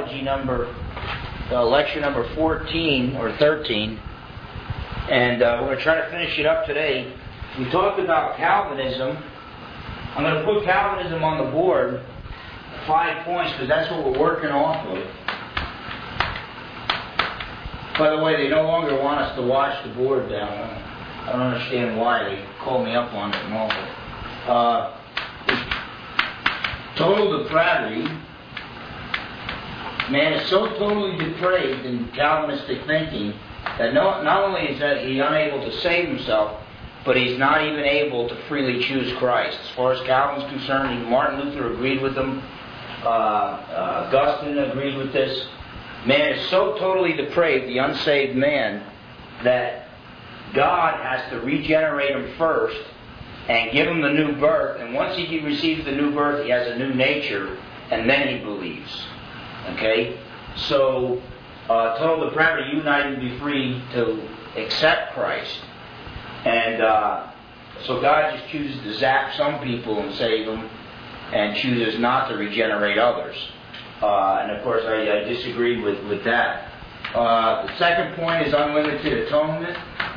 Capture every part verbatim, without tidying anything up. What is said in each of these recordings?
theology number, uh, lecture number fourteen or thirteen, and uh, we're going to try to finish it up today. We talked about Calvinism. I'm going to put Calvinism on the board, five points, because that's what we're working off of. By the way, they no longer want us to wash the board down. I don't understand why. They called me up on it and all. Uh, total depravity. Man is so totally depraved in Calvinistic thinking that no, not only is that he unable to save himself, but he's not even able to freely choose Christ. As far as Calvin's concerned, even Martin Luther agreed with him. Uh, uh, Augustine agreed with this. Man is so totally depraved, the unsaved man, that God has to regenerate him first and give him the new birth. And once he receives the new birth, he has a new nature, and then he believes. Okay? So, uh, total depravity, you and I need to be free to accept Christ. And uh, so God just chooses to zap some people and save them, and chooses not to regenerate others. Uh, and of course, I, I disagree with, with that. Uh, the second point is unlimited atonement.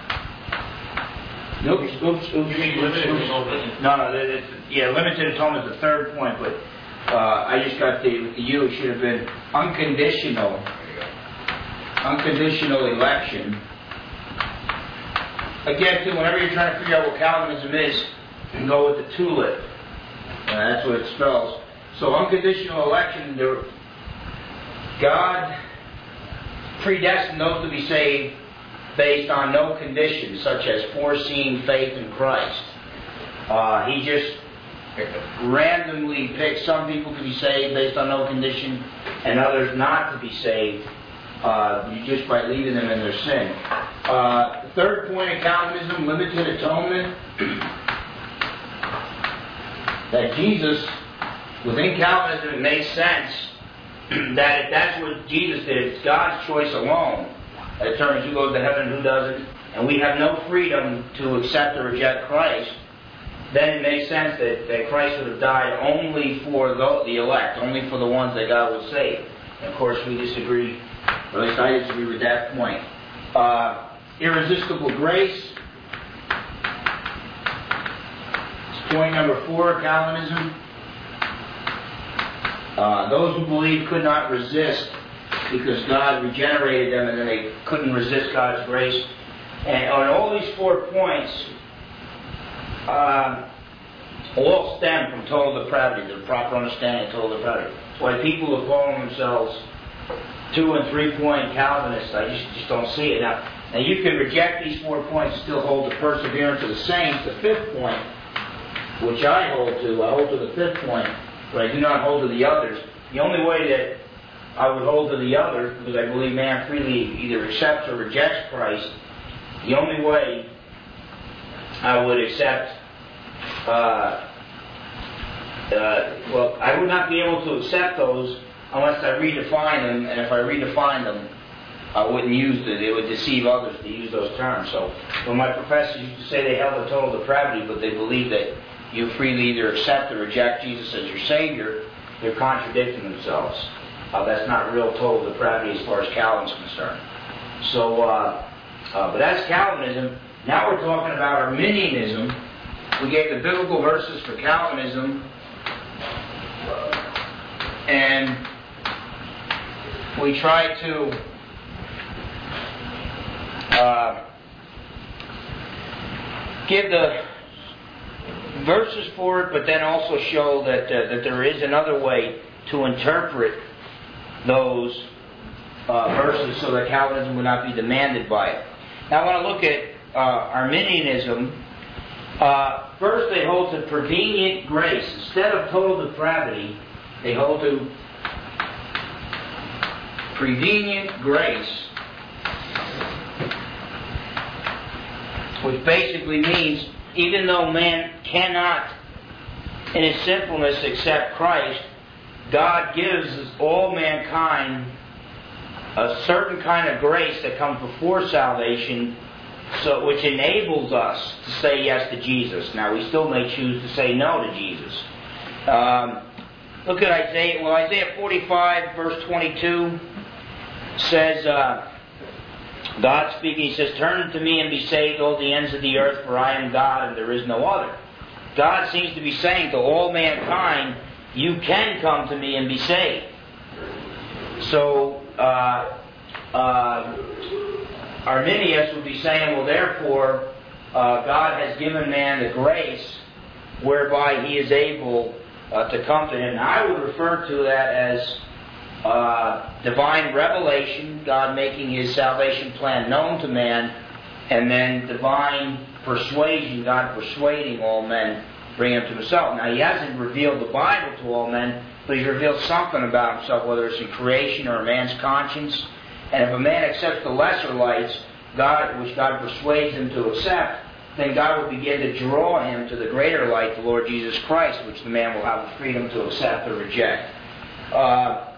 Oops, oops, oops, oops, oops, oops. No, no, it, it, yeah, limited atonement is the third point, but uh, I just got the, with the U, it should have been unconditional, unconditional election. Again, too, whenever you're trying to figure out what Calvinism is, you can go with the tulip. Uh, that's what it spells. So unconditional election, there, God predestined those to be saved based on no conditions, such as foreseeing faith in Christ. Uh, he just randomly picked some people to be saved based on no condition, and others not to be saved uh, just by leaving them in their sin. Uh, the third point of Calvinism, limited atonement. That Jesus, within Calvinism, it makes sense that if that's what Jesus did, it's God's choice alone that determines who goes to heaven and who doesn't, and we have no freedom to accept or reject Christ, then it makes sense that, that Christ would have died only for the, the elect, only for the ones that God would save. And of course, we disagree, or at least I disagree with that point. Uh, irresistible grace. It's point number four of Calvinism. Uh, those who believe could not resist because God regenerated them and then they couldn't resist God's grace. And on all these four points, uh, all stem from total depravity, the proper understanding of total depravity. That's why people who call themselves two and three point Calvinists, I just, just don't see it. Now, now, you can reject these four points and still hold the perseverance of the saints, the fifth point, which I hold to. I hold to the fifth point, but I do not hold to the others. The only way that I would hold to the others, because I believe man freely either accepts or rejects Christ, the only way I would accept, uh, uh, well, I would not be able to accept those unless I redefine them, and if I redefine them, I wouldn't use it. It would deceive others to use those terms. So when my professors used to say they held a total depravity, but they believe that you freely either accept or reject Jesus as your Savior, they're contradicting themselves. Uh, that's not real total depravity as far as Calvin's concerned. So, uh, uh, but that's Calvinism. Now we're talking about Arminianism. We gave the biblical verses for Calvinism, and we tried to uh, give the verses for it, but then also show that uh, that there is another way to interpret those uh, verses so that Calvinism would not be demanded by it. Now I want to look at uh, Arminianism. Uh, first, they hold to prevenient grace. Instead of total depravity, they hold to prevenient grace, which basically means even though man cannot, in his sinfulness, accept Christ, God gives all mankind a certain kind of grace that comes before salvation, so which enables us to say yes to Jesus. Now, we still may choose to say no to Jesus. Um, look at Isaiah. Well, Isaiah forty-five, verse twenty-two says, uh, God speaking, He says, "Turn unto me and be saved, all the ends of the earth, for I am God and there is no other." God seems to be saying to all mankind, you can come to me and be saved. So, uh, uh, Arminius would be saying, well, therefore, uh, God has given man the grace whereby he is able uh, to come to Him. And I would refer to that as uh, divine revelation, God making His salvation plan known to man, and then divine persuasion, God persuading all men, bring them to Himself. Now, He hasn't revealed the Bible to all men, but He's revealed something about Himself, whether it's in creation or a man's conscience. And if a man accepts the lesser lights, God, which God persuades him to accept, then God will begin to draw him to the greater light, the Lord Jesus Christ, which the man will have the freedom to accept or reject. Uh,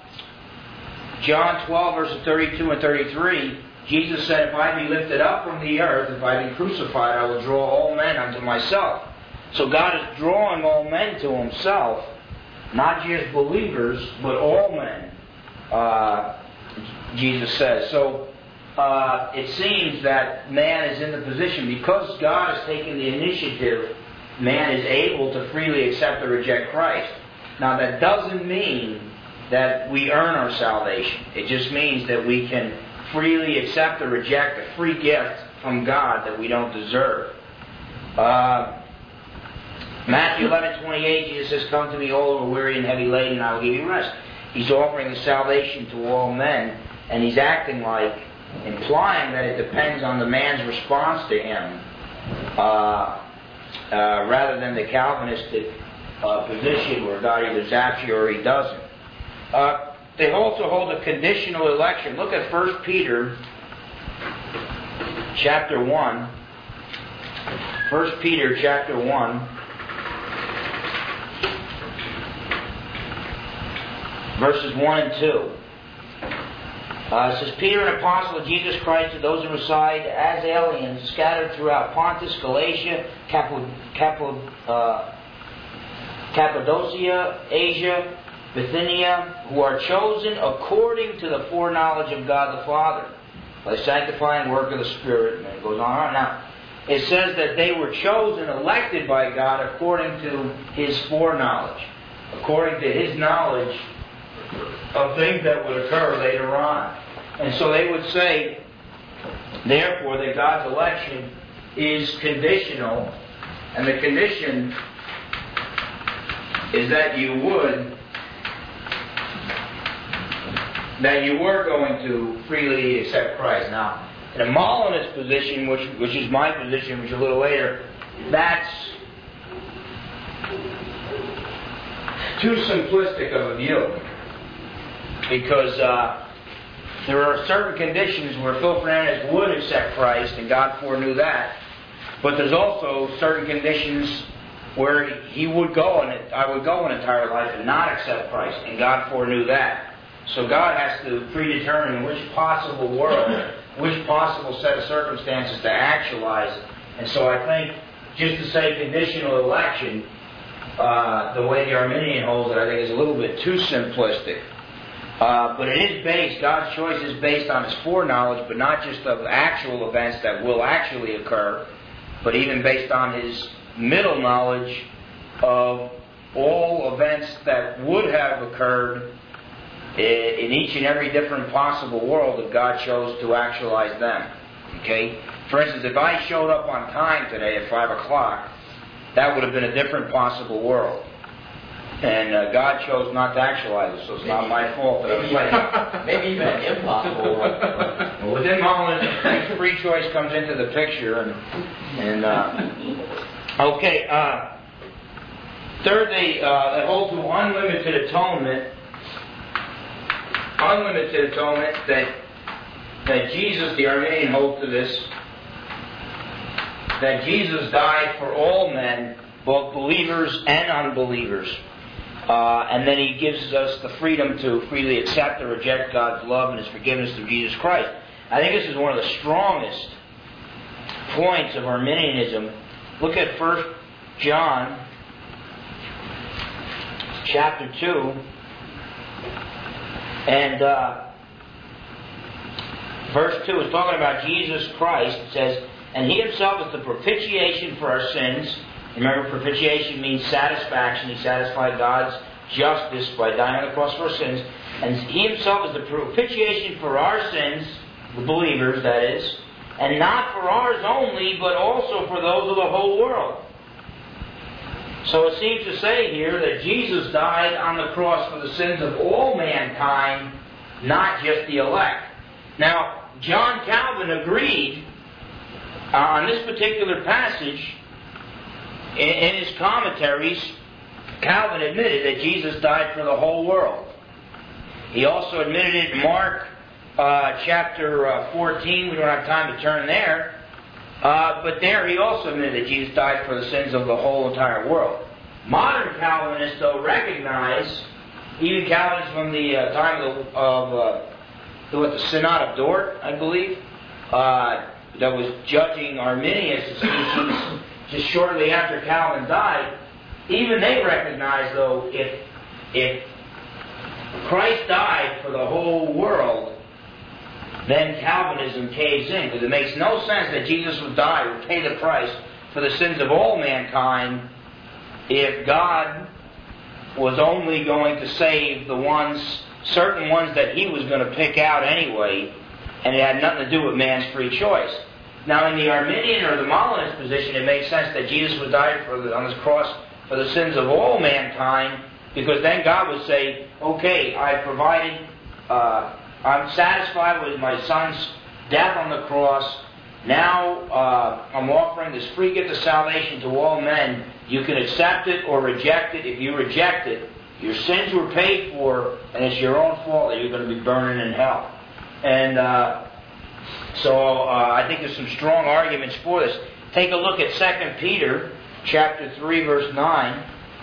John twelve, verses thirty-two and thirty-three, Jesus said, "If I be lifted up from the earth, if I be crucified, I will draw all men unto myself." So God is drawing all men to Himself, not just believers, but all men, uh, Jesus says. So uh, it seems that man is in the position, because God has taken the initiative, man is able to freely accept or reject Christ. Now that doesn't mean that we earn our salvation. It just means that we can freely accept or reject a free gift from God that we don't deserve. Uh, Matthew eleven twenty-eight, Jesus says, "Come to me, all who are weary and heavy laden, and I will give you rest." He's offering the salvation to all men, and He's acting like, implying that it depends on the man's response to Him, uh, uh, rather than the Calvinistic uh, position where God either zaps you or He doesn't. Uh, they also hold a conditional election. Look at First Peter chapter one. First Peter chapter one. Verses one and two. Uh, it says, "Peter, an apostle of Jesus Christ, to those who reside as aliens, scattered throughout Pontus, Galatia, Capod- Capod- uh, Cappadocia, Asia, Bithynia, who are chosen according to the foreknowledge of God the Father, by the sanctifying work of the Spirit." And it goes on and on. Now, it says that they were chosen, elected by God according to His foreknowledge, according to His knowledge of things that would occur later on. And so they would say, therefore, that God's election is conditional, and the condition is that you would, that you were going to freely accept Christ. Now, in a Molinist position, which which is my position, which is a little later, that's too simplistic of a view. Because uh, there are certain conditions where Phil Fernandez would accept Christ, and God foreknew that. But there's also certain conditions where he would go, and I would go an entire life and not accept Christ, and God foreknew that. So God has to predetermine which possible world, which possible set of circumstances to actualize. And so I think just to say conditional election, uh, the way the Arminian holds it, I think is a little bit too simplistic. Uh, but it is based, God's choice is based on His foreknowledge, but not just of actual events that will actually occur, but even based on His middle knowledge of all events that would have occurred in each and every different possible world if God chose to actualize them. Okay? For instance, if I showed up on time today at five o'clock, that would have been a different possible world. And uh, God chose not to actualize it, so it's maybe, not my fault that I'm late. Maybe even an impossible world. Well, within Mullen, free choice comes into the picture. And, and uh, okay, uh, thirdly, uh, they hold to unlimited atonement. Unlimited atonement, that that Jesus, the Arminian holds to this, that Jesus died for all men, both believers and unbelievers. Uh, and then He gives us the freedom to freely accept or reject God's love and His forgiveness through Jesus Christ. I think this is one of the strongest points of Arminianism. Look at First John chapter two, and uh, verse two is talking about Jesus Christ. It says, "And He Himself is the propitiation for our sins." Remember, propitiation means satisfaction. He satisfied God's justice by dying on the cross for our sins. And He Himself is the propitiation for our sins, the believers, that is, and not for ours only, but also for those of the whole world. So it seems to say here that Jesus died on the cross for the sins of all mankind, not just the elect. Now, John Calvin agreed uh, on this particular passage in, in his commentaries. Calvin admitted that Jesus died for the whole world. He also admitted it in Mark uh, chapter uh, fourteen. We don't have time to turn there. Uh, but there he also admitted that Jesus died for the sins of the whole entire world. Modern Calvinists, though, recognize, even Calvinists from the uh, time of, the, of uh, the, what, the Synod of Dort, I believe, uh, that was judging Arminius' species just shortly after Calvin died, even they recognize, though, if if Christ died for the whole world, then Calvinism caves in, because it makes no sense that Jesus would die or pay the price for the sins of all mankind if God was only going to save the ones, certain ones that He was going to pick out anyway, and it had nothing to do with man's free choice. Now, in the Arminian or the Molinist position, it makes sense that Jesus would die for the, on His cross for the sins of all mankind, because then God would say, okay, I provided, uh, I'm satisfied with my Son's death on the cross. Now uh, I'm offering this free gift of salvation to all men. You can accept it or reject it. If you reject it, your sins were paid for, and it's your own fault that you're going to be burning in hell. And uh, so uh, I think there's some strong arguments for this. Take a look at Second Peter chapter three, verse nine.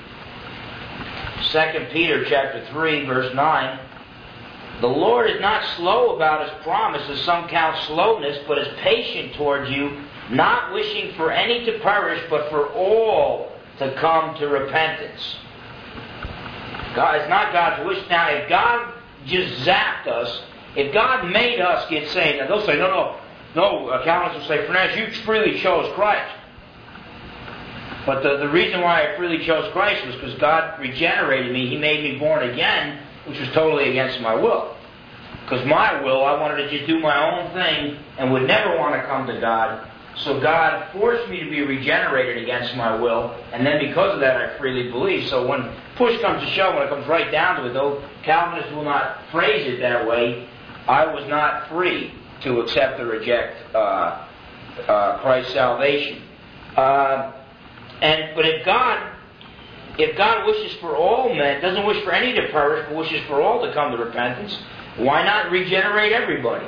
Second Peter chapter three, verse nine. "The Lord is not slow about His promise, as some count slowness, but is patient towards you, not wishing for any to perish, but for all to come to repentance." God, it's not God's wish. Now, if God just zapped us, if God made us get saved, now they'll say, no, no, no, uh, Calvinists will say, Fernandez, you freely chose Christ. But the, the reason why I freely chose Christ was because God regenerated me. He made me born again, which was totally against my will. Because my will, I wanted to just do my own thing and would never want to come to God. So God forced me to be regenerated against my will, and then because of that I freely believe. So when push comes to shove, when it comes right down to it, though Calvinists will not phrase it that way, I was not free to accept or reject uh, uh, Christ's salvation. Uh, and but if God, if God wishes for all men, doesn't wish for any to perish, but wishes for all to come to repentance, why not regenerate everybody?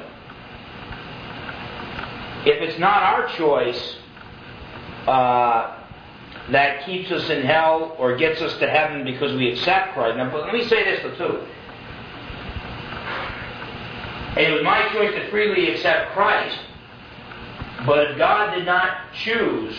If it's not our choice uh, that keeps us in hell or gets us to heaven because we accept Christ. Now, but let me say this too. It was my choice to freely accept Christ, but if God did not choose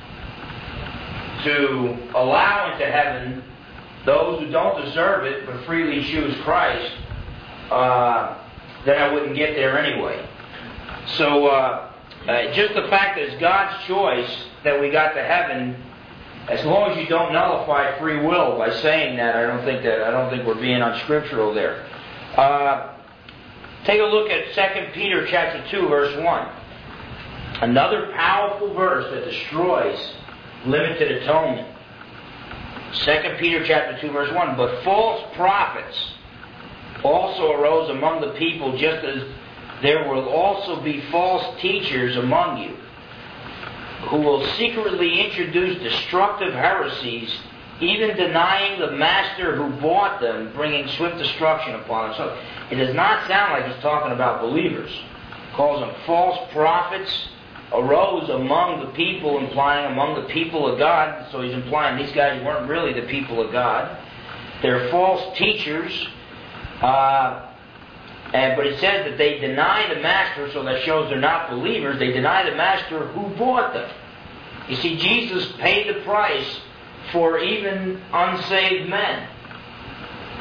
to allow into heaven those who don't deserve it but freely choose Christ, uh, then I wouldn't get there anyway. So, uh, Uh, just the fact that it's God's choice that we got to heaven, as long as you don't nullify free will by saying that, I don't think that I don't think we're being unscriptural there. Uh, take a look at Second Peter chapter two, verse one. Another powerful verse that destroys limited atonement. Second Peter chapter two, verse one. "But false prophets also arose among the people, just as there will also be false teachers among you, who will secretly introduce destructive heresies, even denying the master who bought them, bringing swift destruction upon them." So it does not sound like he's talking about believers. He calls them false prophets, arose among the people, implying among the people of God. So he's implying these guys weren't really the people of God. They're false teachers. Uh, And, but it says that they deny the master, so that shows they're not believers. They deny the master who bought them. You see, Jesus paid the price for even unsaved men.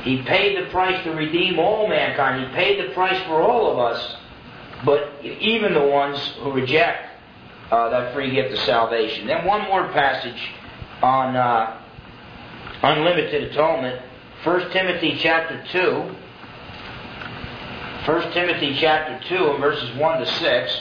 He paid the price to redeem all mankind. He paid the price for all of us, but even the ones who reject uh, that free gift of salvation. Then one more passage on uh, unlimited atonement. First Timothy chapter two. First Timothy chapter two and verses one to six.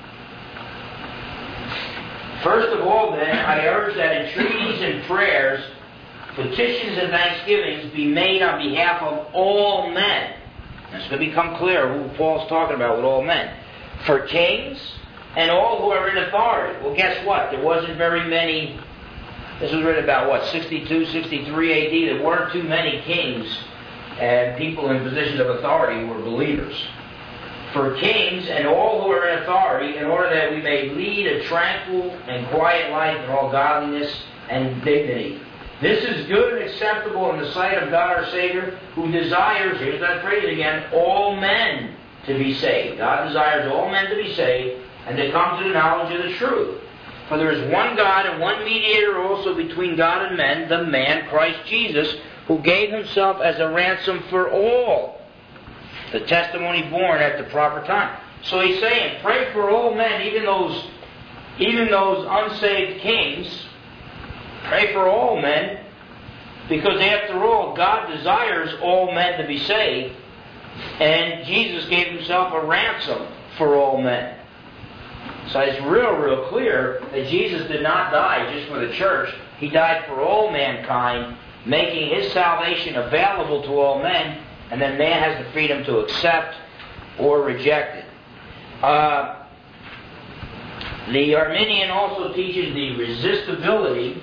First of all, then, I urge that entreaties and prayers, petitions and thanksgivings be made on behalf of all men. It's going to become clear who Paul's talking about with all men. For kings and all who are in authority. Well, guess what? There wasn't very many. This was written about, what, sixty-two, sixty-three A D. There weren't too many kings and people in positions of authority who were believers. For kings and all who are in authority, in order that we may lead a tranquil and quiet life in all godliness and dignity. This is good and acceptable in the sight of God our Savior, who desires, here's that phrase again, all men to be saved. God desires all men to be saved and to come to the knowledge of the truth. For there is one God and one mediator also between God and men, the man Christ Jesus, who gave himself as a ransom for all, the testimony born at the proper time. So he's saying, pray for all men, even those, even those unsaved kings. Pray for all men, because after all, God desires all men to be saved, and Jesus gave himself a ransom for all men. So it's real, real clear that Jesus did not die just for the church. He died for all mankind, making his salvation available to all men, and then man has the freedom to accept or reject it. Uh, the Arminian also teaches the resistibility,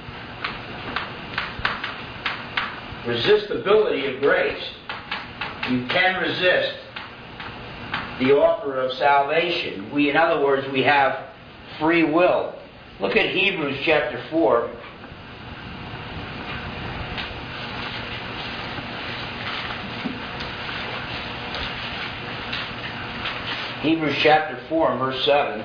resistibility of grace. You can resist the offer of salvation. We, in other words, we have free will. Look at Hebrews chapter four. Hebrews chapter four and verse seven.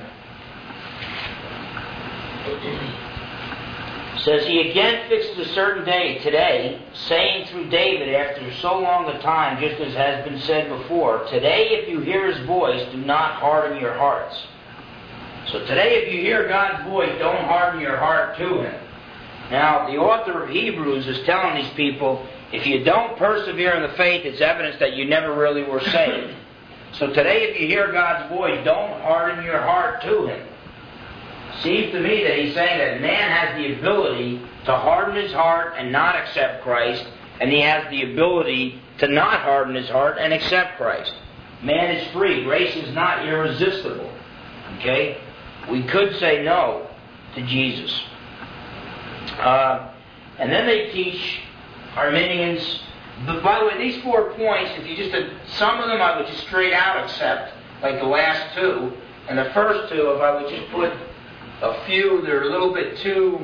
Says, he again fixes a certain day, today, saying through David after so long a time, just as has been said before, today if you hear his voice, do not harden your hearts. So today if you hear God's voice, don't harden your heart to him. Now, the author of Hebrews is telling these people, if you don't persevere in the faith, it's evidence that you never really were saved. So today if you hear God's voice, don't harden your heart to him. Seems to me that he's saying that man has the ability to harden his heart and not accept Christ, and he has the ability to not harden his heart and accept Christ. Man is free. Grace is not irresistible. Okay? We could say no to Jesus. Uh, and then they teach Arminians. But by the way, these four points, if you just had, some of them I would just straight out accept, like the last two, and the first two, if I would just put a few, they're a little bit too.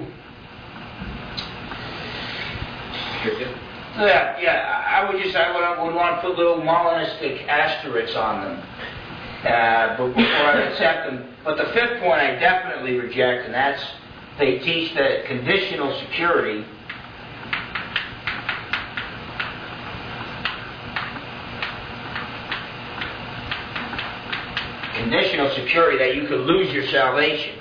Yeah, yeah. I would just, I would, I would want to put little Molinistic asterisks on them uh, before I accept them. But the fifth point I definitely reject, and that's they teach that conditional security. Conditional security that you could lose your salvation.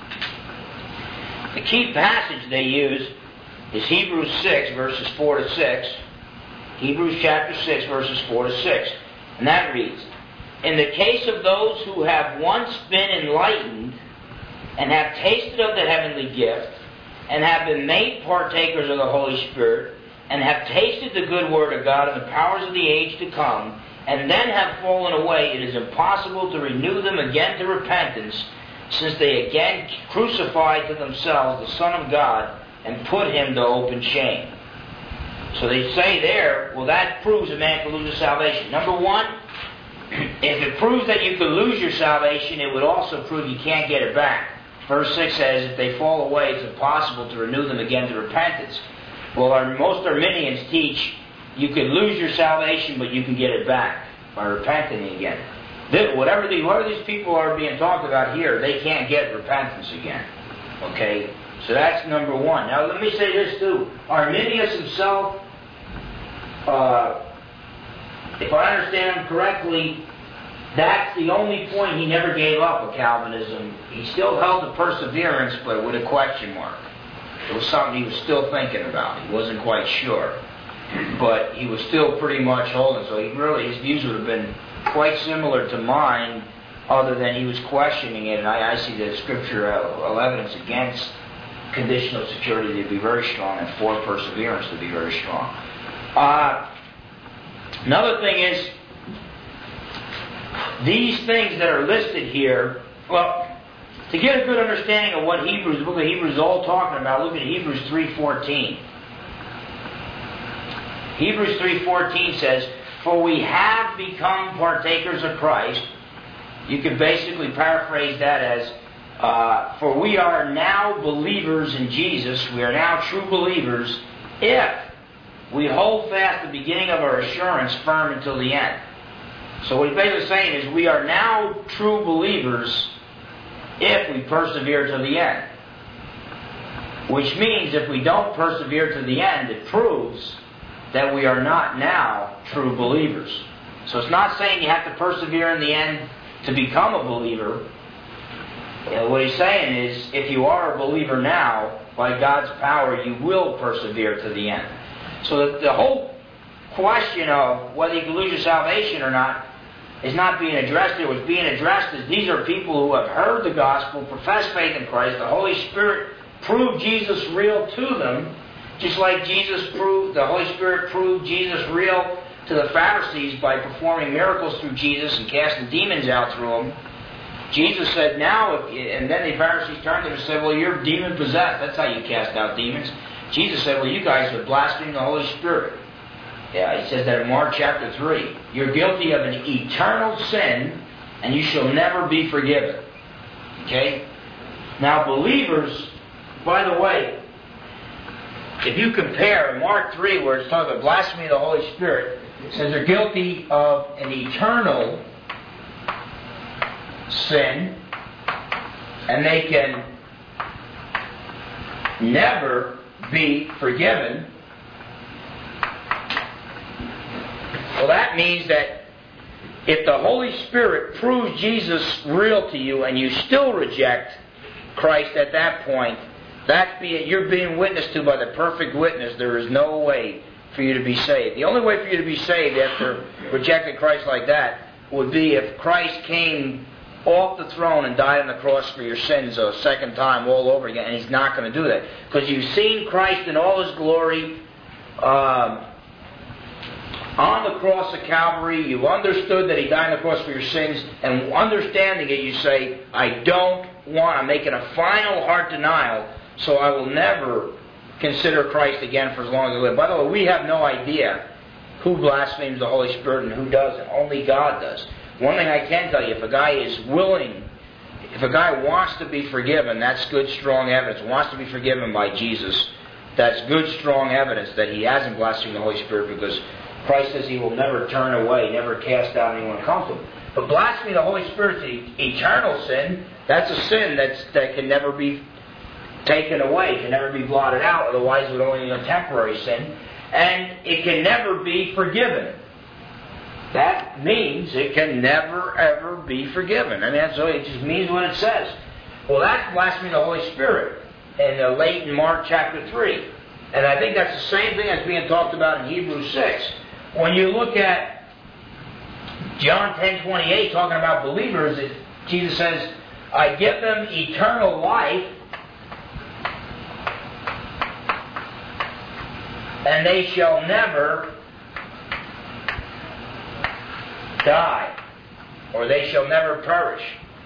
The key passage they use is Hebrews six, verses four to six. Hebrews chapter six, verses four to six. And that reads, in the case of those who have once been enlightened and have tasted of the heavenly gift and have been made partakers of the Holy Spirit and have tasted the good word of God and the powers of the age to come, and then have fallen away, it is impossible to renew them again to repentance, since they again crucified to themselves the Son of God and put him to open shame. So they say there, well, that proves a man can lose his salvation. Number one, if it proves that you could lose your salvation, it would also prove you can't get it back. Verse six says, if they fall away, it's impossible to renew them again to repentance. Well, our, most Arminians teach you can lose your salvation, but you can get it back by repenting again. This, whatever, the, whatever these people are being talked about here, they can't get repentance again. Okay? So that's number one. Now let me say this too. Arminius himself, uh, if I understand him correctly, that's the only point he never gave up with Calvinism. He still held to perseverance, but with a question mark. It was something he was still thinking about. He wasn't quite sure. But he was still pretty much holding. So he really, his views would have been quite similar to mine, other than he was questioning it. And I, I see the scriptural evidence against conditional security to be very strong and for perseverance to be very strong. Uh, another thing is, these things that are listed here, well, to get a good understanding of what Hebrews, the book of Hebrews is all talking about, look at Hebrews three fourteen. Hebrews three fourteen says, "For we have become partakers of Christ." You can basically paraphrase that as, uh, "For we are now believers in Jesus, we are now true believers, if we hold fast the beginning of our assurance firm until the end." So what he's basically saying is, we are now true believers if we persevere to the end. Which means if we don't persevere to the end, it proves that we are not now true believers. So it's not saying you have to persevere in the end to become a believer. You know, what he's saying is, if you are a believer now, by God's power, you will persevere to the end. So the, the whole question of whether you can lose your salvation or not is not being addressed here. What's being addressed is these are people who have heard the gospel, professed faith in Christ, the Holy Spirit proved Jesus real to them, just like Jesus proved, the Holy Spirit proved Jesus real to the Pharisees by performing miracles through Jesus and casting demons out through him. Jesus said, now, if, and then the Pharisees turned to him and said, well, you're demon-possessed. That's how you cast out demons. Jesus said, well, you guys have blasphemed the Holy Spirit. Yeah, he says that in Mark chapter three. You're guilty of an eternal sin, and you shall never be forgiven. Okay? Now, believers, by the way, if you compare in Mark three, where it's talking about blasphemy of the Holy Spirit, it says they're guilty of an eternal sin, and they can never be forgiven. Well, that means that if the Holy Spirit proves Jesus real to you and you still reject Christ at that point, that's being, you're being witnessed to by the perfect witness. There is no way for you to be saved. The only way for you to be saved after rejecting Christ like that would be if Christ came off the throne and died on the cross for your sins a second time all over again, and He's not going to do that. Because you've seen Christ in all His glory um, on the cross of Calvary. You've understood that He died on the cross for your sins, and understanding it, you say, I don't want, I'm making a final heart denial, so I will never consider Christ again for as long as I live. By the way, we have no idea who blasphemes the Holy Spirit and who doesn't. Only God does. One thing I can tell you, if a guy is willing, if a guy wants to be forgiven, that's good, strong evidence. Wants to be forgiven by Jesus, that's good, strong evidence that he hasn't blasphemed the Holy Spirit, because Christ says He will never turn away, never cast out anyone who comes to Him. But blasphemy of the Holy Spirit is eternal sin. That's a sin that's, that can never be taken away, can never be blotted out, otherwise it would only be a temporary sin. And it can never be forgiven. That means it can never, ever be forgiven. I mean, that's, it just means what it says. Well, that's blasphemy of the Holy Spirit in uh, late in Mark chapter three. And I think that's the same thing that's being talked about in Hebrews six. When you look at John ten twenty-eight, talking about believers, it, Jesus says, I give them eternal life, and they shall never die, or they shall never perish.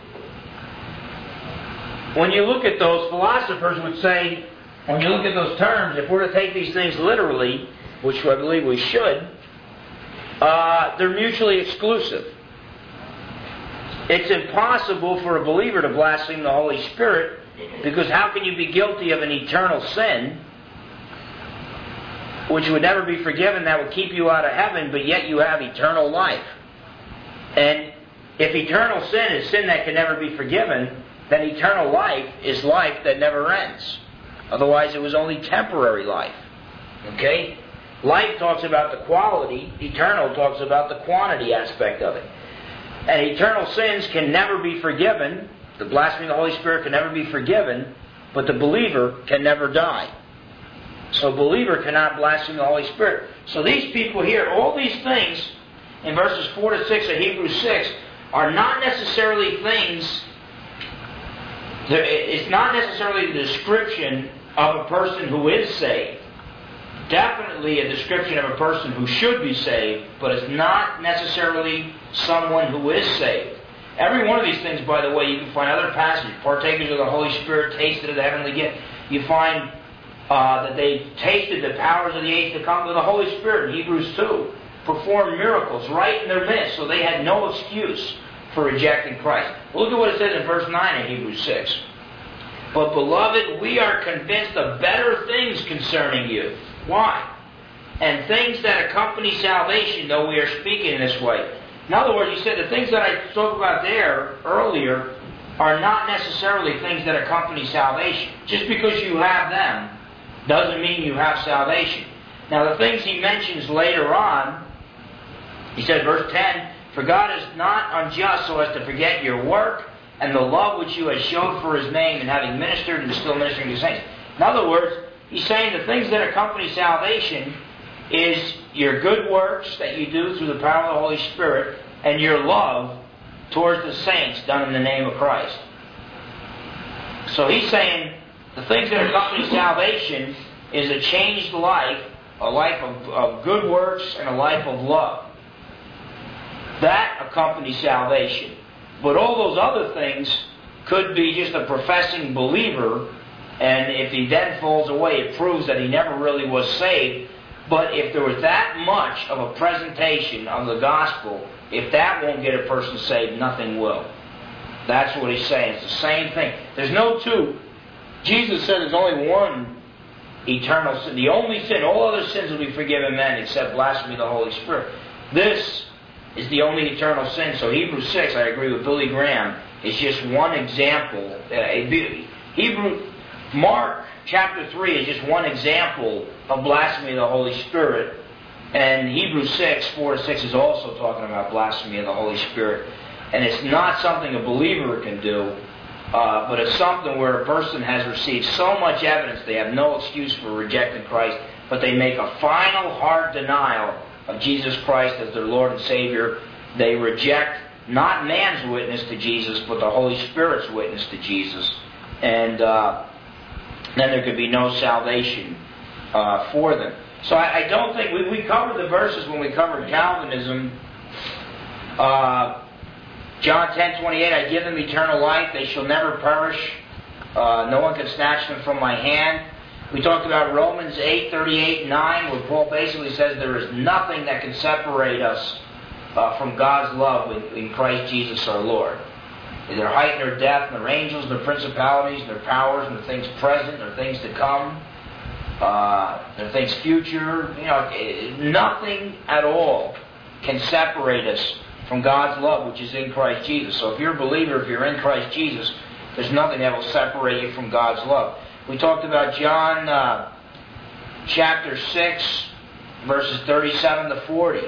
When you look at those, philosophers would say, when you look at those terms, if we're to take these things literally, which I believe we should, uh, they're mutually exclusive. It's impossible for a believer to blaspheme the Holy Spirit, because how can you be guilty of an eternal sin which would never be forgiven, that would keep you out of heaven, but yet you have eternal life? And if eternal sin is sin that can never be forgiven, then eternal life is life that never ends. Otherwise it was only temporary life. Okay? Life talks about the quality. Eternal talks about the quantity aspect of it. And eternal sins can never be forgiven. The blasphemy of the Holy Spirit can never be forgiven. But the believer can never die. So believer cannot blaspheme the Holy Spirit. So these people here, all these things in verses four to six of Hebrews six are not necessarily things, it's not necessarily the description of a person who is saved. Definitely a description of a person who should be saved, but it's not necessarily someone who is saved. Every one of these things, by the way, you can find other passages. Partakers of the Holy Spirit, tasted of the heavenly gift. You find uh, that they tasted the powers of the age to come with the Holy Spirit in Hebrews two. Performed miracles right in their midst, so they had no excuse for rejecting Christ. Look at what it says in verse nine of Hebrews six. But beloved, we are convinced of better things concerning you. Why? And things that accompany salvation, though we are speaking in this way. In other words, he said the things that I spoke about there earlier are not necessarily things that accompany salvation. Just because you have them doesn't mean you have salvation. Now the things he mentions later on, he said, verse ten, for God is not unjust so as to forget your work and the love which you have showed for His name in having ministered and still ministering to saints. In other words, he's saying the things that accompany salvation is your good works that you do through the power of the Holy Spirit and your love towards the saints done in the name of Christ. So he's saying the things that accompany salvation is a changed life, a life of, of good works and a life of love. That accompanies salvation. But all those other things could be just a professing believer, and if he then falls away, it proves that he never really was saved. But if there was that much of a presentation of the gospel, if that won't get a person saved, nothing will. That's what he's saying. It's the same thing. There's no two. Jesus said there's only one eternal sin. The only sin, all other sins will be forgiven men except blasphemy of the Holy Spirit. This is the only eternal sin. So Hebrews six, I agree with Billy Graham, is just one example. Uh, Hebrew, Mark chapter three is just one example of blasphemy of the Holy Spirit. And Hebrews six, four to six is also talking about blasphemy of the Holy Spirit. And it's not something a believer can do, uh, but it's something where a person has received so much evidence they have no excuse for rejecting Christ, but they make a final hard denial of Jesus Christ as their Lord and Savior. They reject not man's witness to Jesus, but the Holy Spirit's witness to Jesus. And uh, then there could be no salvation uh, for them. So I, I don't think, we, we covered the verses when we covered Calvinism. Uh, John ten twenty-eight, I give them eternal life, they shall never perish. Uh, no one can snatch them from my hand. We talked about Romans eight thirty-eight and nine, where Paul basically says there is nothing that can separate us uh, from God's love in, in Christ Jesus our Lord. Neither height nor depth, nor angels, nor principalities, nor powers, nor things present, nor things to come, uh, nor things future. You know, nothing at all can separate us from God's love, which is in Christ Jesus. So if you're a believer, if you're in Christ Jesus, there's nothing that will separate you from God's love. We talked about John uh, chapter six, verses thirty-seven to forty.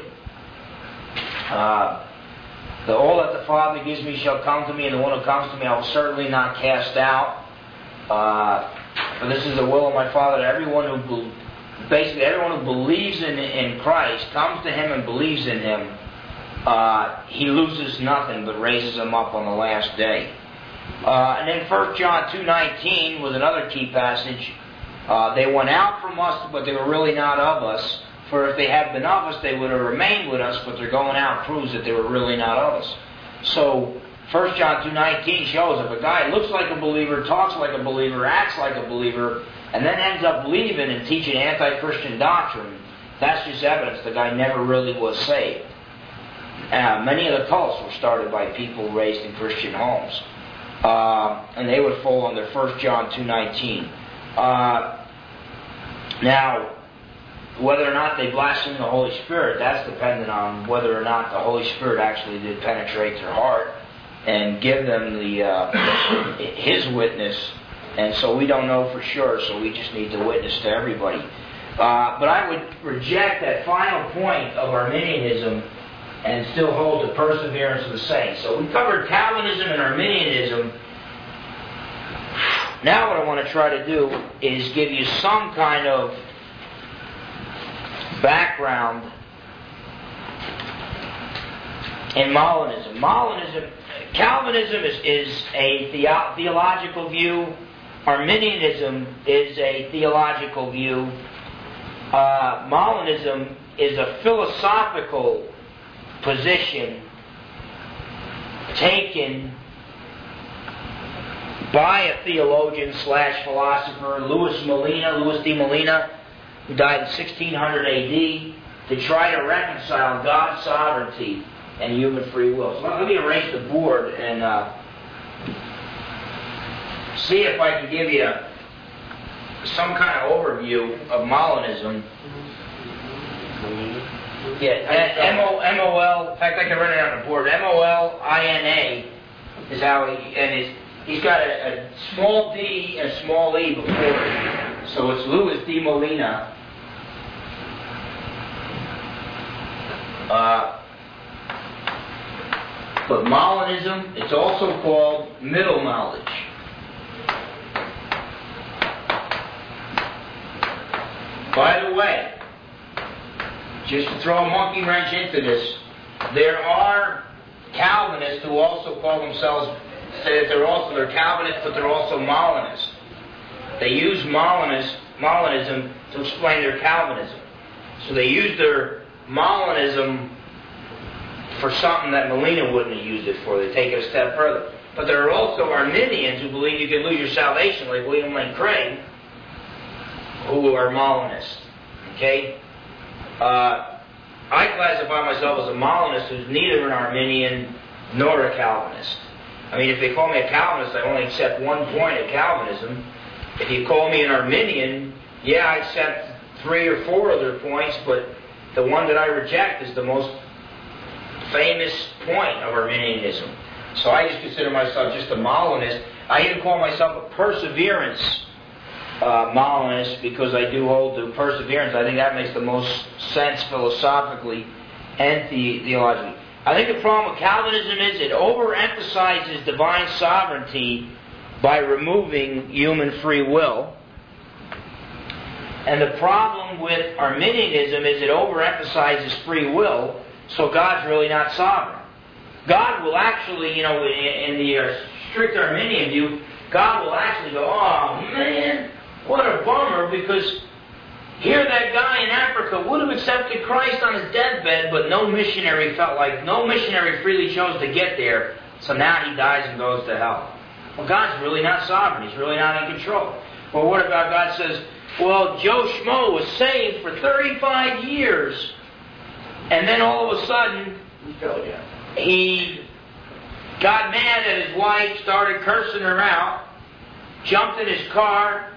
Uh, the all that the Father gives me shall come to me, and the one who comes to me I will certainly not cast out. Uh, for this is the will of my Father, that everyone who be- basically everyone who believes in in Christ, comes to Him and believes in Him, uh, He loses nothing but raises him up on the last day. Uh, and then First John two nineteen was another key passage. Uh, they went out from us, but they were really not of us. For if they had been of us, they would have remained with us, but their going out proves that they were really not of us. So First John two nineteen shows if a guy looks like a believer, talks like a believer, acts like a believer, and then ends up leaving and teaching anti-Christian doctrine, that's just evidence the guy never really was saved. Uh, many of the cults were started by people raised in Christian homes. Uh, and they would fall under First John two nineteen. Uh, now, whether or not they blaspheme the Holy Spirit, that's dependent on whether or not the Holy Spirit actually did penetrate their heart and give them the uh, His witness. And so we don't know for sure, so we just need to witness to everybody. Uh, but I would reject that final point of Arminianism and still hold the perseverance of the saints. So we covered Calvinism and Arminianism. Now what I want to try to do is give you some kind of background in Molinism. Molinism, Calvinism is, is a theo- theological view. Arminianism is a theological view. Uh, Molinism is a philosophical position taken by a theologian slash philosopher, Louis Molina, Louis de Molina, who died in sixteen hundred A D, to try to reconcile God's sovereignty and human free will. So let me erase the board and uh, see if I can give you some kind of overview of Molinism. Yeah, M O M O L. In fact, I can run it on the board. M O L I N A is how he, and he's, he's got a, a small d and a small e before it. So it's Louis de Molina. Uh, but Molinism, it's also called middle knowledge. By the way, just to throw a monkey wrench into this, there are Calvinists who also call themselves, say that they're also, they're Calvinists, but they're also Molinists. They use Molinist, Molinism to explain their Calvinism. So they use their Molinism for something that Molina wouldn't have used it for. They take it a step further. But there are also Arminians who believe you can lose your salvation, like William Lane Craig, who are Molinists. Okay? Uh, I classify myself as a Molinist who's neither an Arminian nor a Calvinist. I mean, if they call me a Calvinist, I only accept one point of Calvinism. If you call me an Arminian, yeah, I accept three or four other points, but the one that I reject is the most famous point of Arminianism. So I just consider myself just a Molinist. I even call myself a perseverance uh, Molinist because I do hold to perseverance. I think that makes the most sense philosophically and the- theologically. I think the problem with Calvinism is it overemphasizes divine sovereignty by removing human free will. And the problem with Arminianism is it overemphasizes free will, so God's really not sovereign. God will actually, you know, in, in the uh, strict Arminian view, God will actually go, oh man, what a bummer, because here that guy in Africa would have accepted Christ on his deathbed, but no missionary felt like, no missionary freely chose to get there, so now he dies and goes to hell. Well, God's really not sovereign. He's really not in control. Well, what about God says, well, Joe Schmo was saved for thirty-five years, and then all of a sudden, he got mad at his wife, started cursing her out, jumped in his car,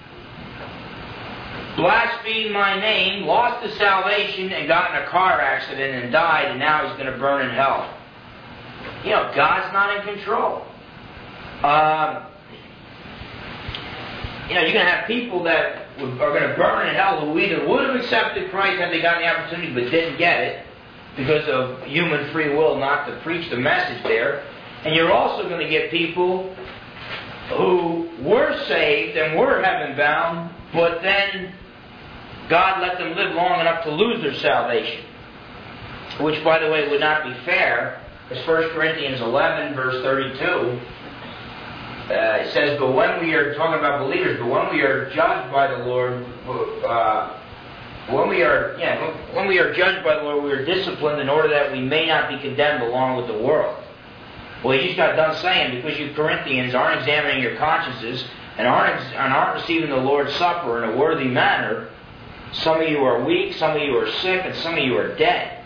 blasphemed my name, lost his salvation, and got in a car accident and died, and now he's going to burn in hell. You know, God's not in control. Um, you know, you're going to have people that are going to burn in hell who either would have accepted Christ had they gotten the opportunity but didn't get it because of human free will not to preach the message there. And you're also going to get people who were saved and were heaven bound, but then God let them live long enough to lose their salvation. Which, by the way, would not be fair, because First Corinthians eleven, verse thirty-two, uh, it says, but when we are, talking about believers, but when we are judged by the Lord, uh, when we are, yeah, when we are judged by the Lord, we are disciplined in order that we may not be condemned along with the world. Well, he just got done saying, because you Corinthians aren't examining your consciences and aren't, and aren't receiving the Lord's Supper in a worthy manner, some of you are weak, some of you are sick, and some of you are dead.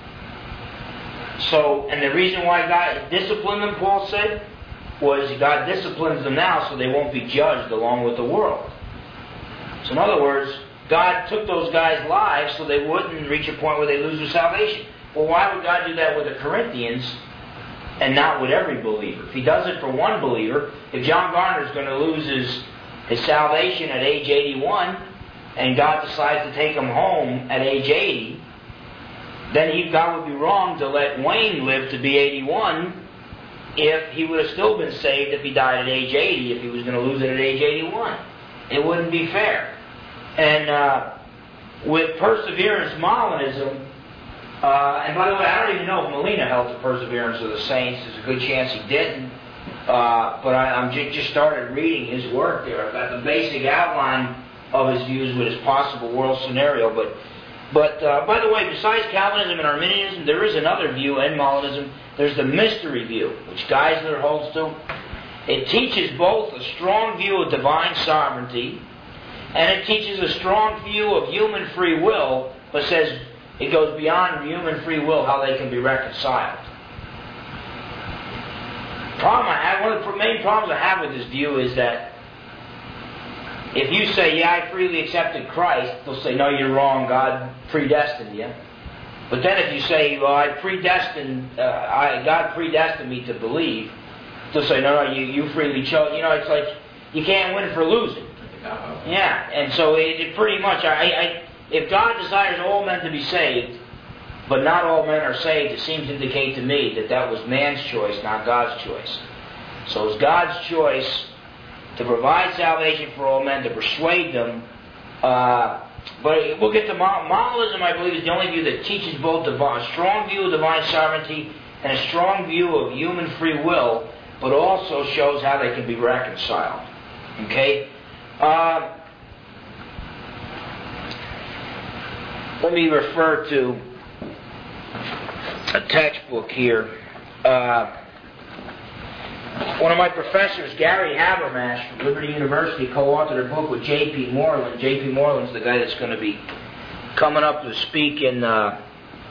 So, and the reason why God disciplined them, Paul said, was God disciplines them now so they won't be judged along with the world. So in other words, God took those guys' lives so they wouldn't reach a point where they lose their salvation. Well, why would God do that with the Corinthians and not with every believer? If He does it for one believer, if John Garner's going to lose his, his salvation at age eighty-one, and God decides to take him home at age eighty, then he, God would be wrong to let Wayne live to be eighty-one if he would have still been saved if he died at age eighty, if he was going to lose it at age eighty-one. It wouldn't be fair. And uh, with Perseverance Molinism, uh, and by the way, I don't even know if Molina held the Perseverance of the Saints. There's a good chance he didn't. Uh, but I I'm j- just started reading his work there. I've got the basic outline of his views with his possible world scenario. But, but uh, by the way, besides Calvinism and Arminianism, there is another view in Molinism. There's the mystery view, which Geisler holds to. It teaches both a strong view of divine sovereignty, and it teaches a strong view of human free will, but says it goes beyond human free will, how they can be reconciled. Problem I have, one of the main problems I have with this view is that if you say, yeah, I freely accepted Christ, they'll say, no, you're wrong, God predestined you. But then if you say, well, I predestined, uh, I, God predestined me to believe, they'll say, no, no, you, you freely chose. You know, it's like you can't win for losing. Yeah, and so it, it pretty much, I, I, if God desires all men to be saved, but not all men are saved, it seems to indicate to me that that was man's choice, not God's choice. So it's God's choice to provide salvation for all men, to persuade them. Uh, but we'll get to Mo- Molinism, I believe, is the only view that teaches both divine, a strong view of divine sovereignty and a strong view of human free will, but also shows how they can be reconciled. Okay? Uh, let me refer to a textbook here. Uh, one of my professors, Gary Habermas from Liberty University, co-authored a book with J P Moreland. J P Moreland's the guy that's going to be coming up to speak in uh,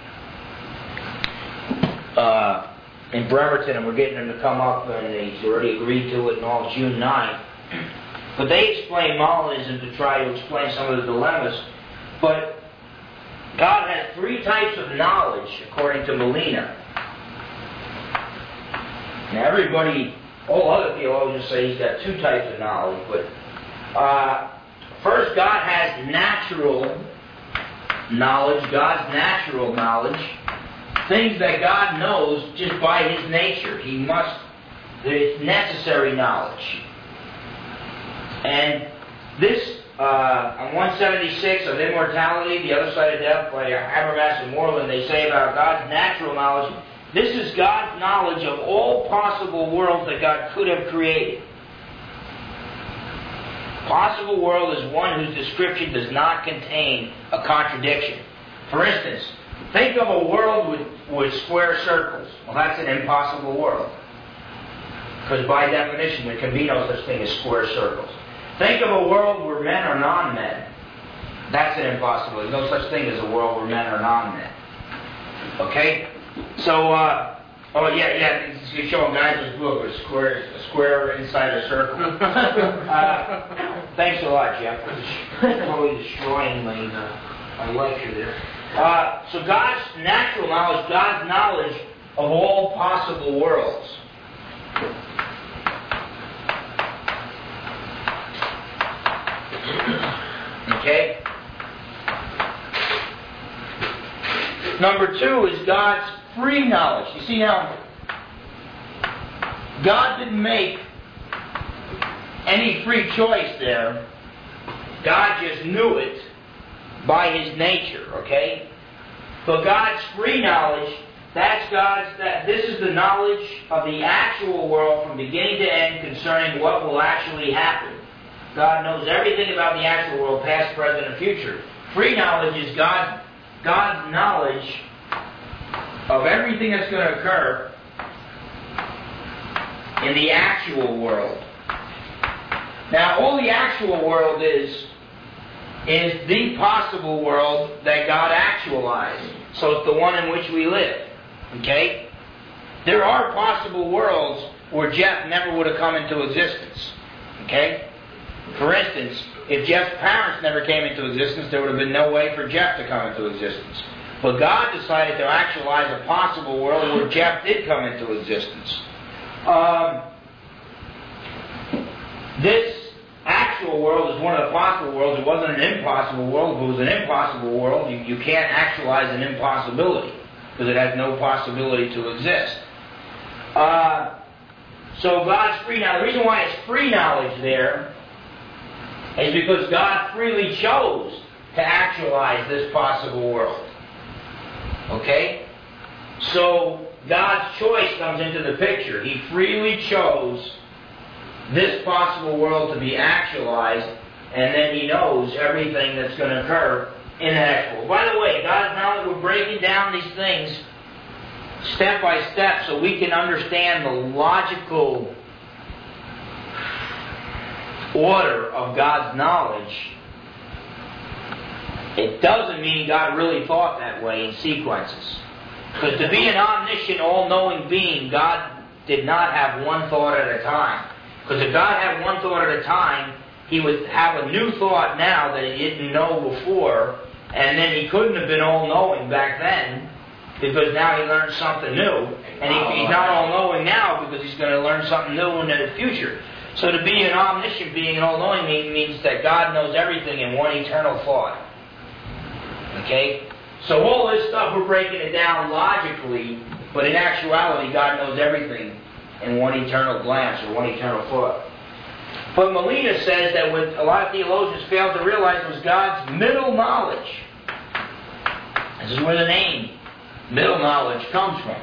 uh, in Bremerton, and we're getting him to come up, and he's already agreed to it and all, June ninth. But they explain Molinism to try to explain some of the dilemmas. But God has three types of knowledge, according to Molina. Now, everybody, all other theologians say he's got two types of knowledge. But uh, first, God has natural knowledge, God's natural knowledge, things that God knows just by His nature. He must, it's necessary knowledge. And this, uh, on one seventy-six of Immortality, The Other Side of Death, by Habermas and Moreland, they say about God's natural knowledge, this is God's knowledge of all possible worlds that God could have created. Possible world is one whose description does not contain a contradiction. For instance, think of a world with, with square circles. Well, that's an impossible world. Because by definition, there can be no such thing as square circles. Think of a world where men are non-men. That's an impossibility. There's no such thing as a world where men are non-men. Okay? So, uh, oh yeah, yeah, you're showing guys this book with a square, a square inside a circle. uh, thanks a lot, Jeff, for totally destroying my, uh, my lecture there. Uh, so God's natural knowledge, God's knowledge of all possible worlds. Okay? Number two is God's free knowledge. You see now, God didn't make any free choice there. God just knew it by His nature, okay? But God's free knowledge, that's God's, that this is the knowledge of the actual world from beginning to end concerning what will actually happen. God knows everything about the actual world, past, present, and future. Free knowledge is God, God's knowledge of everything that's going to occur in the actual world. Now, all the actual world is, is the possible world that God actualized. So it's the one in which we live. Okay? There are possible worlds where Jeff never would have come into existence. Okay? For instance, if Jeff's parents never came into existence, there would have been no way for Jeff to come into existence. But God decided to actualize a possible world where Jeff did come into existence. Um, this actual actual world is one of the possible worlds. It wasn't an impossible world. If it was an impossible world, you, you can't actualize an impossibility because it has no possibility to exist. Uh, so God's free knowledge. The reason why it's free knowledge there is because God freely chose to actualize this possible world. Okay? So God's choice comes into the picture. He freely chose this possible world to be actualized, and then He knows everything that's going to occur in that actual. By the way, God, now that we're breaking down these things step by step so we can understand the logical order of God's knowledge, it doesn't mean God really thought that way in sequences. Because to be an omniscient, all-knowing being, God did not have one thought at a time. Because if God had one thought at a time, He would have a new thought now that He didn't know before, and then He couldn't have been all-knowing back then, because now He learned something new. And he, He's not all-knowing now because He's going to learn something new in the future. So to be an omniscient being and all-knowing means that God knows everything in one eternal thought. Okay? So all this stuff, we're breaking it down logically, but in actuality, God knows everything in one eternal glance or one eternal thought. But Molina says that what a lot of theologians failed to realize was God's middle knowledge. This is where the name middle knowledge comes from.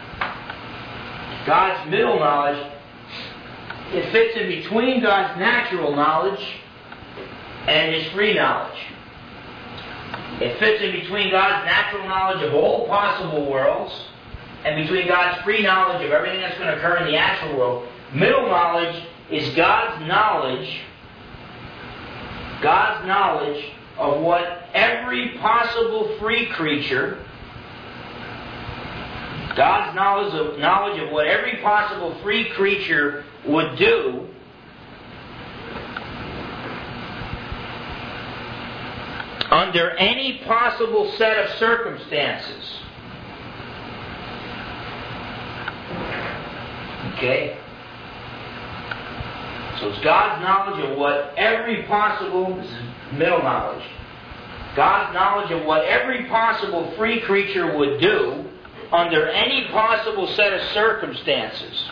God's middle knowledge, it fits in between God's natural knowledge and His free knowledge. It fits in between God's natural knowledge of all possible worlds and between God's free knowledge of everything that's going to occur in the actual world. Middle knowledge is God's knowledge, God's knowledge of what every possible free creature, God's knowledge of, knowledge of what every possible free creature would do under any possible set of circumstances. Okay? So it's God's knowledge of what every possible, this is middle knowledge, God's knowledge of what every possible free creature would do under any possible set of circumstances.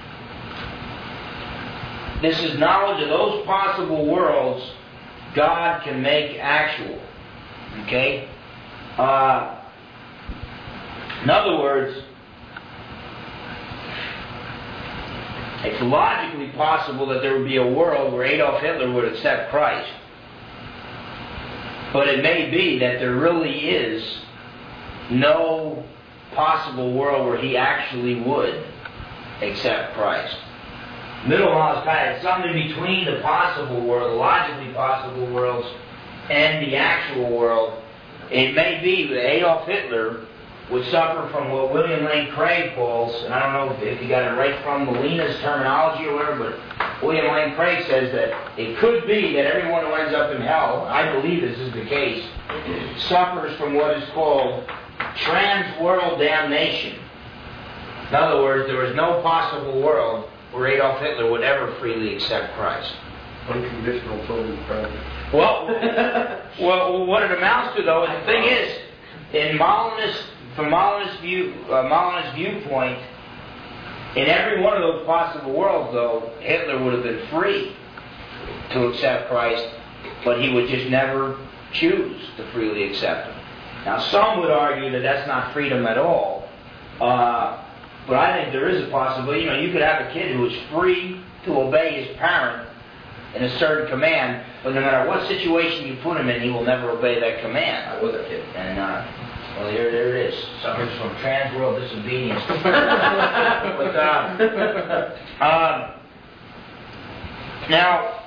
This is knowledge of those possible worlds God can make actual. Okay? Uh, in other words, it's logically possible that there would be a world where Adolf Hitler would accept Christ. But it may be that there really is no possible world where he actually would accept Christ. Middle law is kind of something between the possible world, the logically possible worlds, and the actual world. It may be that Adolf Hitler would suffer from what William Lane Craig calls, and I don't know if, if he got it right from Molina's terminology or whatever, but William Lane Craig says that it could be that everyone who ends up in hell, I believe this is the case, suffers from what is called trans-world damnation. In other words, there is no possible world where Adolf Hitler would ever freely accept Christ. Unconditional total Christ. Well, well, what it amounts to, though, the thing is, in Molinist, from Molinist view, uh, Molinist viewpoint, in every one of those possible worlds, though, Hitler would have been free to accept Christ, but he would just never choose to freely accept Him. Now, some would argue that that's not freedom at all, uh, but I think there is a possibility. You know, you could have a kid who is free to obey his parent in a certain command, but no matter what situation you put him in, he will never obey that command. I was a kid. And, uh, well, here, there it is. Suffers from trans-world disobedience. but, uh, um, now,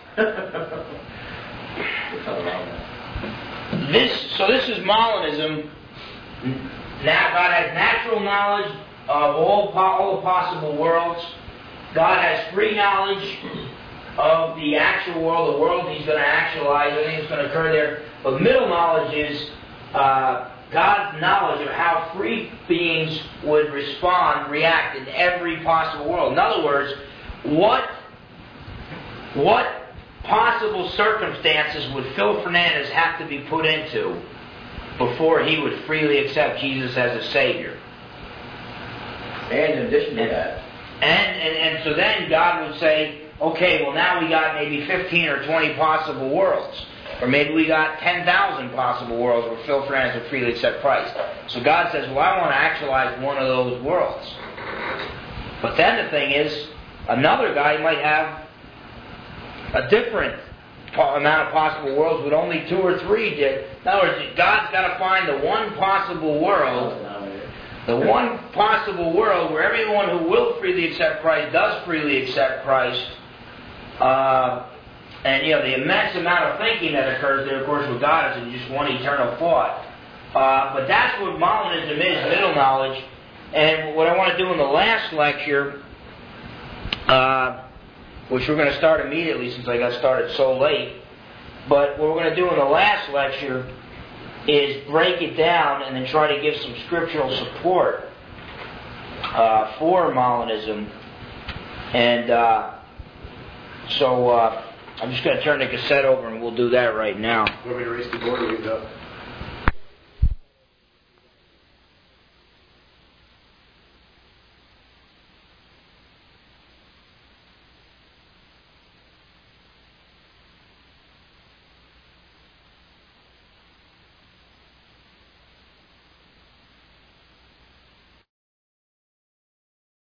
this, so this is Molinism. Now, God has natural knowledge of all, po- all the possible worlds. God has free knowledge of the actual world, the world He's going to actualize, everything that's going to occur there. But middle knowledge is uh, God's knowledge of how free beings would respond, react in every possible world. In other words, what, what possible circumstances would Phil Fernandez have to be put into before he would freely accept Jesus as a Savior? And in addition to And- that, And, and and so then God would say, okay, well now we got maybe fifteen or twenty possible worlds. Or maybe we got ten thousand possible worlds where Phil Fernandez would freely accept Christ. So God says, well, I want to actualize one of those worlds. But then the thing is, another guy might have a different po- amount of possible worlds with only two or three did. In other words, God's got to find the one possible world The one possible world where everyone who will freely accept Christ does freely accept Christ, uh, and you know the immense amount of thinking that occurs there, of course, with God is in just one eternal thought. Uh, but that's what Molinism is, middle knowledge. And what I want to do in the last lecture, uh, which we're going to start immediately since I got started so late, but what we're going to do in the last lecture is break it down and then try to give some scriptural support uh, for Molinism. And uh, so uh, I'm just going to turn the cassette over and we'll do that right now. Want me to raise the board or leave it up?